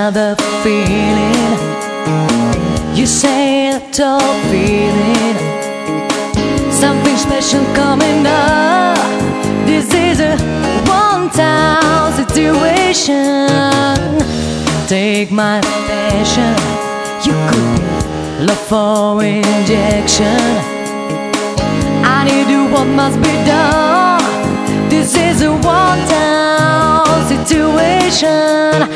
have the feeling. You say a tall feeling, something special coming up. This is a one-time situation. Take my passion, you could love for injection. I need to what must be done. This is a one-time situation.